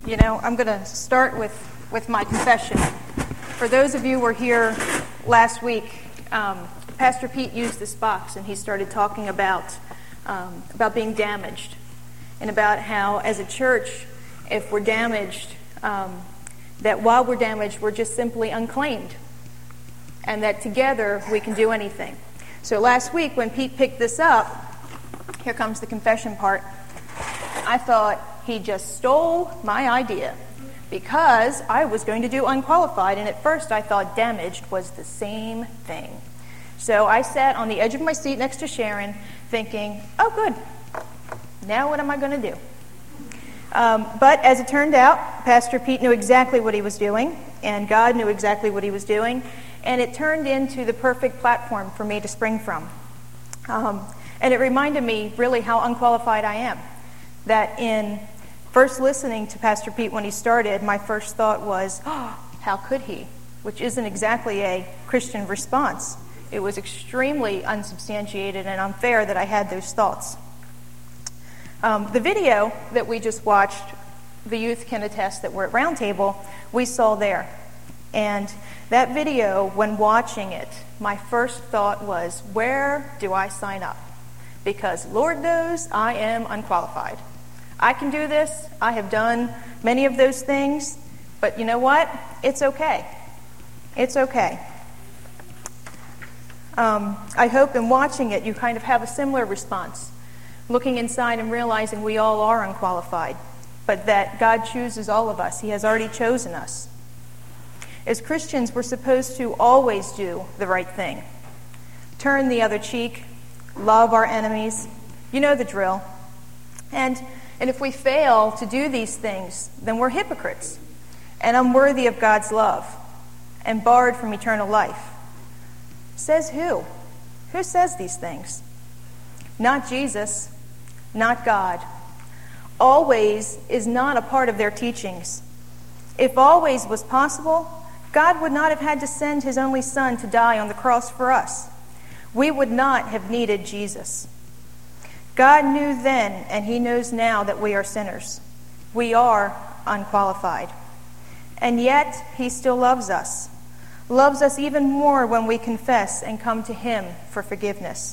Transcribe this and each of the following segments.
I'm going to start with my confession. For those of you who were here last week, Pastor Pete used this box and he started talking about being damaged and about how, as a church, if we're damaged, that while we're damaged, we're just simply unclaimed, and that together we can do anything. So last week, when Pete picked this up, here comes the confession part, I thought he just stole my idea because I was going to do unqualified, and at first I thought damaged was the same thing. So I sat on the edge of my seat next to Sharon thinking, oh good, now what am I going to do? But as it turned out, Pastor Pete knew exactly what he was doing, and God knew exactly what he was doing, and it turned into the perfect platform for me to spring from. And it reminded me really how unqualified I am. That in first listening to Pastor Pete when he started, my first thought was, oh, how could he? Which isn't exactly a Christian response. It was extremely unsubstantiated and unfair that I had those thoughts. The video that we just watched, the youth can attest that we're at Roundtable, we saw there. And that video, when watching it, my first thought was, where do I sign up? Because Lord knows I am unqualified. I can do this. I have done many of those things. But you know what? It's okay. It's okay. I hope in watching it you kind of have a similar response. Looking inside and realizing we all are unqualified. But that God chooses all of us. He has already chosen us. As Christians, we're supposed to always do the right thing. Turn the other cheek. Love our enemies. You know the drill. And if we fail to do these things, then we're hypocrites and unworthy of God's love and barred from eternal life. Says who? Who says these things? Not Jesus, not God. Always is not a part of their teachings. If always was possible, God would not have had to send his only Son to die on the cross for us. We would not have needed Jesus. God knew then, and he knows now, that we are sinners. We are unqualified. And yet, he still loves us even more when we confess and come to him for forgiveness.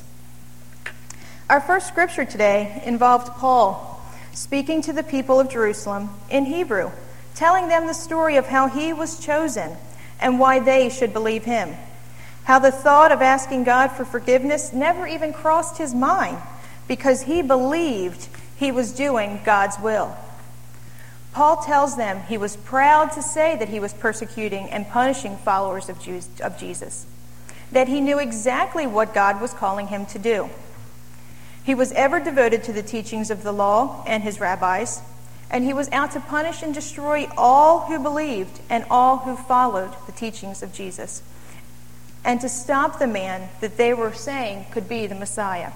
Our first scripture today involved Paul speaking to the people of Jerusalem in Hebrew, telling them the story of how he was chosen and why they should believe him. How the thought of asking God for forgiveness never even crossed his mind because he believed he was doing God's will. Paul tells them he was proud to say that he was persecuting and punishing followers of Jesus, that he knew exactly what God was calling him to do. He was ever devoted to the teachings of the law and his rabbis, and he was out to punish and destroy all who believed and all who followed the teachings of Jesus, and to stop the man that they were saying could be the Messiah.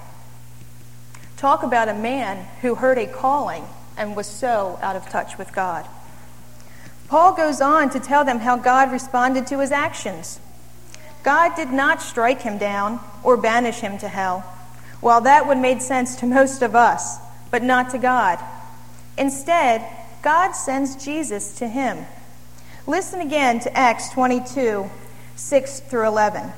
Talk about a man who heard a calling and was so out of touch with God. Paul goes on to tell them how God responded to his actions. God did not strike him down or banish him to hell. While that would make sense to most of us, but not to God. Instead, God sends Jesus to him. Listen again to Acts 22, 6 through 11.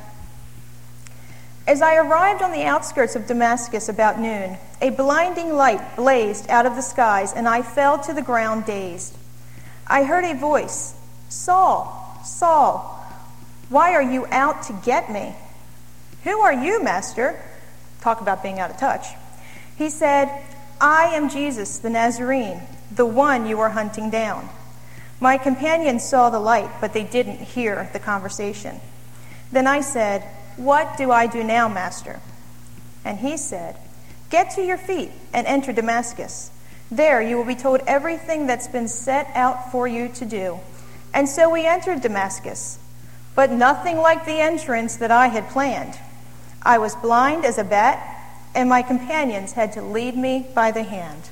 As I arrived on the outskirts of Damascus about noon, a blinding light blazed out of the skies, and I fell to the ground dazed. I heard a voice, Saul, Saul, why are you out to get me? Who are you, Master? Talk about being out of touch. He said, I am Jesus the Nazarene, the one you are hunting down. My companions saw the light, but they didn't hear the conversation. Then I said, what do I do now, Master? And he said, get to your feet and enter Damascus. There you will be told everything that's been set out for you to do. And so we entered Damascus, but nothing like the entrance that I had planned. I was blind as a bat, and my companions had to lead me by the hand.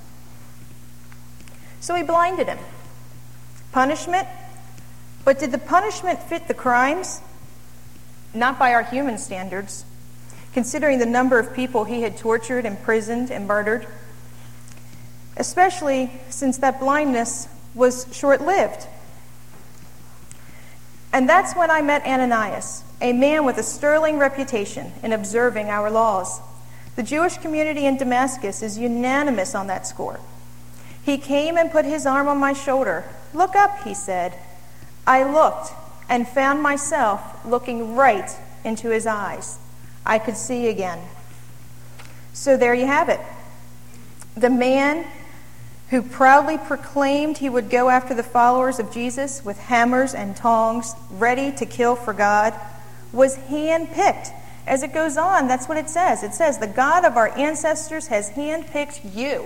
So he blinded him. Punishment? But did the punishment fit the crimes? Not by our human standards, considering the number of people he had tortured, imprisoned, and murdered. Especially since that blindness was short-lived. And that's when I met Ananias, a man with a sterling reputation in observing our laws. The Jewish community in Damascus is unanimous on that score. He came and put his arm on my shoulder. "Look up," he said. I looked and found myself looking right into his eyes. I could see again. So there you have it. The man who proudly proclaimed he would go after the followers of Jesus with hammers and tongs, ready to kill for God, was handpicked. As it goes on, that's what it says. It says, the God of our ancestors has handpicked you.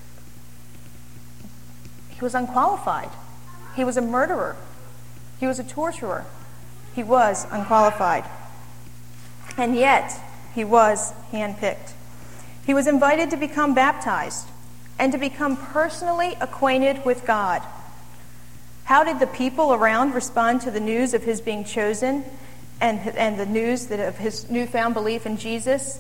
He was unqualified. He was a murderer. He was a torturer. He was unqualified. And yet, he was handpicked. He was invited to become baptized and to become personally acquainted with God. How did the people around respond to the news of his being chosen and the news of his newfound belief in Jesus?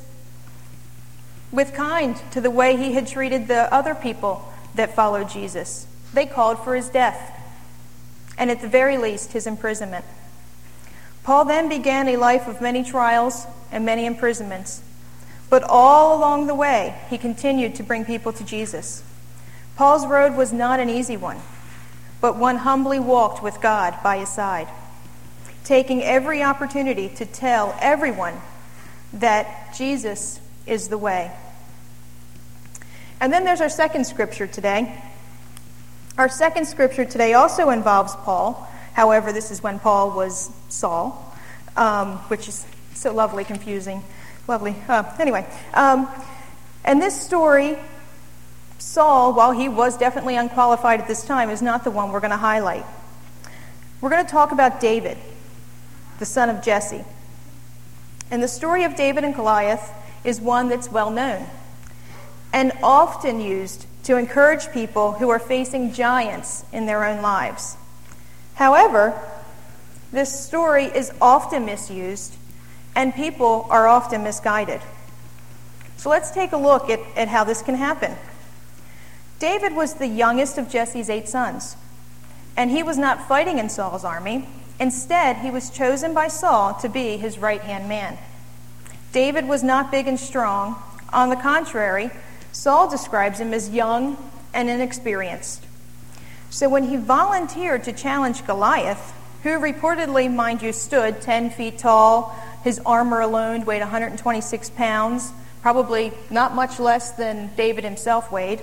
With kind to the way he had treated the other people that followed Jesus. They called for his death, and at the very least, his imprisonment. Paul then began a life of many trials and many imprisonments. But all along the way, he continued to bring people to Jesus. Paul's road was not an easy one, but one humbly walked with God by his side, taking every opportunity to tell everyone that Jesus is the way. And then there's our second scripture today. Our second scripture today also involves Paul. However, this is when Paul was Saul, which is so lovely, confusing. Lovely. Anyway, and this story, Saul, while he was definitely unqualified at this time, is not the one we're going to highlight. We're going to talk about David, the son of Jesse. And the story of David and Goliath is one that's well known and often used to encourage people who are facing giants in their own lives. However, this story is often misused and people are often misguided. So let's take a look at how this can happen. David was the youngest of Jesse's 8 sons, and he was not fighting in Saul's army. Instead, he was chosen by Saul to be his right-hand man. David was not big and strong. On the contrary, Saul describes him as young and inexperienced. So when he volunteered to challenge Goliath, who reportedly, mind you, stood 10 feet tall, his armor alone weighed 126 pounds, probably not much less than David himself weighed.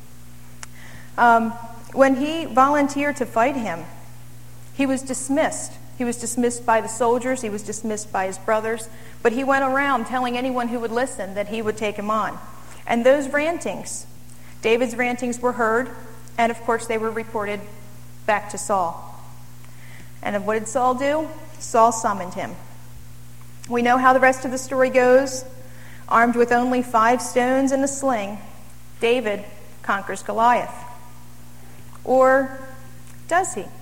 When he volunteered to fight him, he was dismissed. He was dismissed by the soldiers. He was dismissed by his brothers. But he went around telling anyone who would listen that he would take him on. And those rantings, David's rantings, were heard, and of course they were reported back to Saul. And what did Saul do? Saul summoned him. We know how the rest of the story goes. Armed with only 5 stones and a sling, David conquers Goliath. Or does he?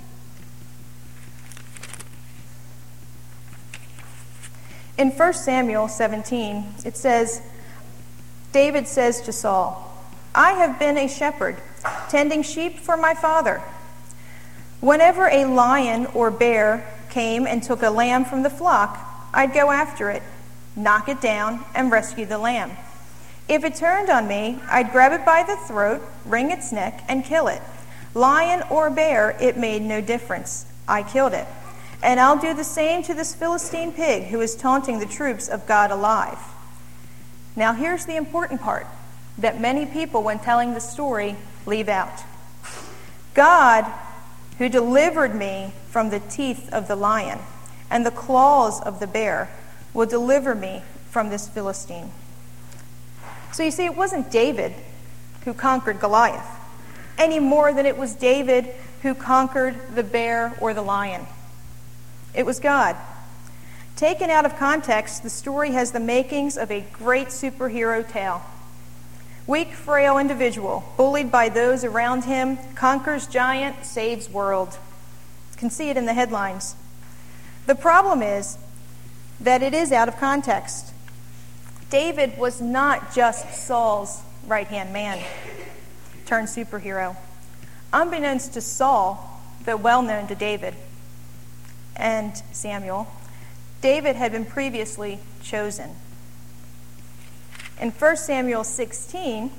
In 1 Samuel 17, it says, David says to Saul, "I have been a shepherd, tending sheep for my father. Whenever a lion or bear came and took a lamb from the flock, I'd go after it, knock it down, and rescue the lamb. If it turned on me, I'd grab it by the throat, wring its neck, and kill it. Lion or bear, it made no difference. I killed it. And I'll do the same to this Philistine pig who is taunting the troops of God alive." Now here's the important part that many people, when telling the story, leave out. God, who delivered me from the teeth of the lion and the claws of the bear, will deliver me from this Philistine. So you see, it wasn't David who conquered Goliath, any more than it was David who conquered the bear or the lion. It was God. Taken out of context, the story has the makings of a great superhero tale. Weak, frail individual, bullied by those around him, conquers giant, saves world. You can see it in the headlines. The problem is that it is out of context. David was not just Saul's right-hand man turned superhero. unbeknownst to Saul, though well known to David and Samuel, David had been previously chosen. In 1 Samuel 16,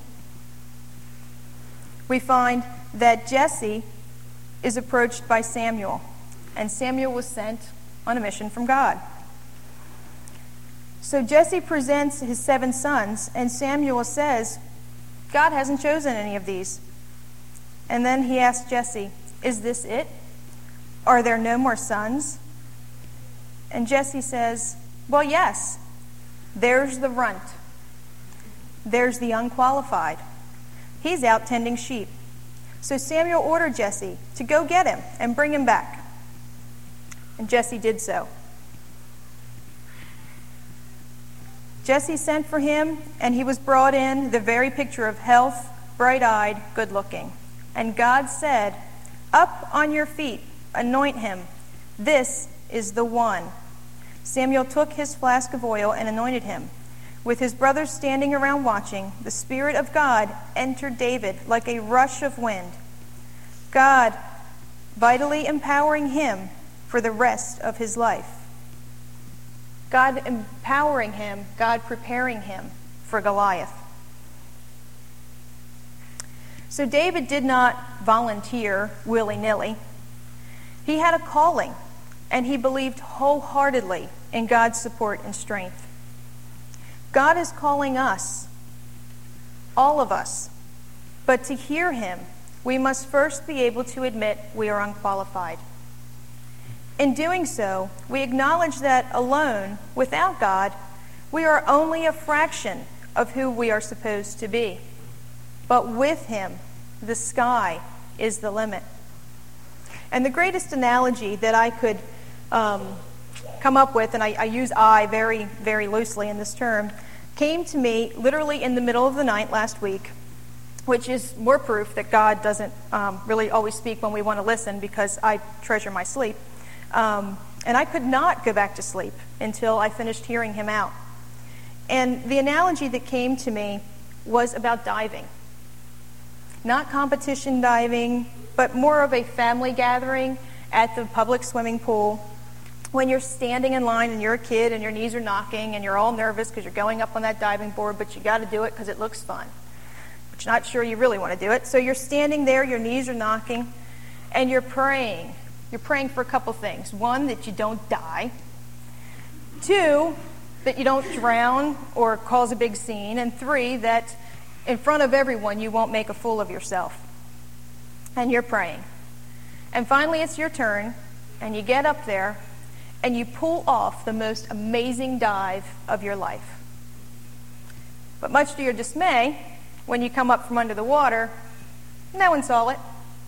we find that Jesse is approached by Samuel, and Samuel was sent on a mission from God. So Jesse presents his 7 sons, and Samuel says, God hasn't chosen any of these. And then he asks Jesse, is this it? Are there no more sons? And Jesse says, well, yes. There's the runt. There's the unqualified. He's out tending sheep. So Samuel ordered Jesse to go get him and bring him back. And Jesse did so. Jesse sent for him, and he was brought in, the very picture of health, bright-eyed, good-looking. And God said, up on your feet, anoint him. This is the one. Samuel took his flask of oil and anointed him. With his brothers standing around watching, the Spirit of God entered David like a rush of wind, God vitally empowering him for the rest of his life. God empowering him, God preparing him for Goliath. So David did not volunteer willy-nilly. He had a calling, and he believed wholeheartedly in God's support and strength. God is calling us, all of us, but to hear him, we must first be able to admit we are unqualified. In doing so, we acknowledge that alone, without God, we are only a fraction of who we are supposed to be. But with him, the sky is the limit. And the greatest analogy that I could come up with, and I use I very, very loosely in this term, came to me literally in the middle of the night last week, which is more proof that God doesn't really always speak when we want to listen, because I treasure my sleep. And I could not go back to sleep until I finished hearing him out. And the analogy that came to me was about diving. Not competition diving, but more of a family gathering at the public swimming pool. When you're standing in line and you're a kid and your knees are knocking and you're all nervous because you're going up on that diving board, but you got to do it because it looks fun. But you're not sure you really want to do it. So you're standing there, your knees are knocking, and you're praying. You're praying for a couple things. 1, that you don't die. 2, that you don't drown or cause a big scene. And 3, that in front of everyone you won't make a fool of yourself. And you're praying. And finally it's your turn, and you get up there, and you pull off the most amazing dive of your life. But much to your dismay, when you come up from under the water, no one saw it.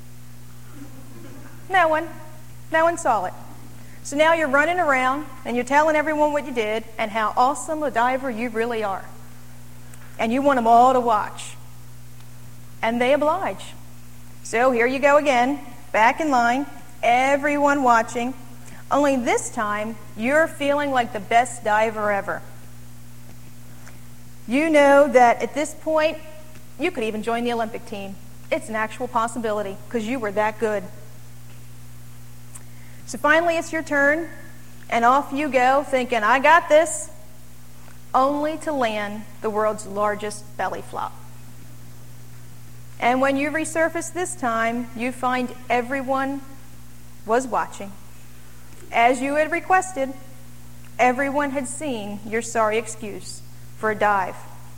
No one saw it. So now you're running around and you're telling everyone what you did and how awesome a diver you really are. And you want them all to watch. And they oblige. So here you go again, back in line, everyone watching. Only this time, you're feeling like the best diver ever. You know that at this point, you could even join the Olympic team. It's an actual possibility because you were that good. So finally, it's your turn, and off you go thinking, I got this, only to land the world's largest belly flop. And when you resurface this time, you find everyone was watching. As you had requested, everyone had seen your sorry excuse for a dive.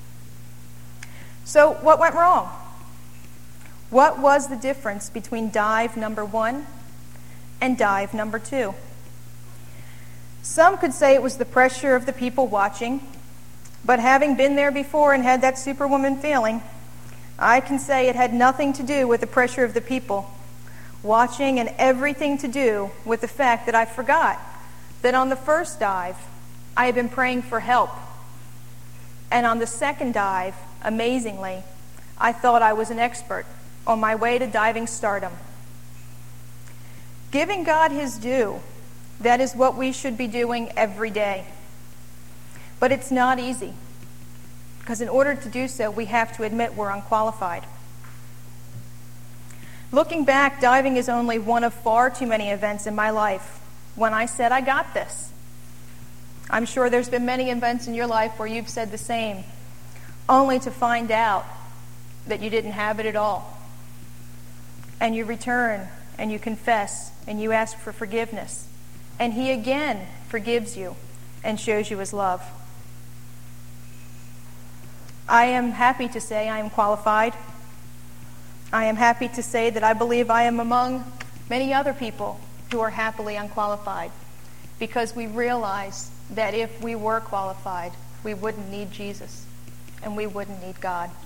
So what went wrong? What was the difference between dive number 1 and dive number 2? Some could say it was the pressure of the people watching, but having been there before and had that superwoman feeling, I can say it had nothing to do with the pressure of the people watching and everything to do with the fact that I forgot that on the first dive, I had been praying for help. And on the second dive, amazingly, I thought I was an expert on my way to diving stardom. Giving God his due, that is what we should be doing every day. But it's not easy, because in order to do so, we have to admit we're unqualified. Looking back, diving is only one of far too many events in my life when I said, I got this. I'm sure there's been many events in your life where you've said the same, only to find out that you didn't have it at all. And you return, and you confess, and you ask for forgiveness. And he again forgives you and shows you his love. I am happy to say I am qualified. I am happy to say that I believe I am among many other people who are happily unqualified, because we realize that if we were qualified, we wouldn't need Jesus and we wouldn't need God.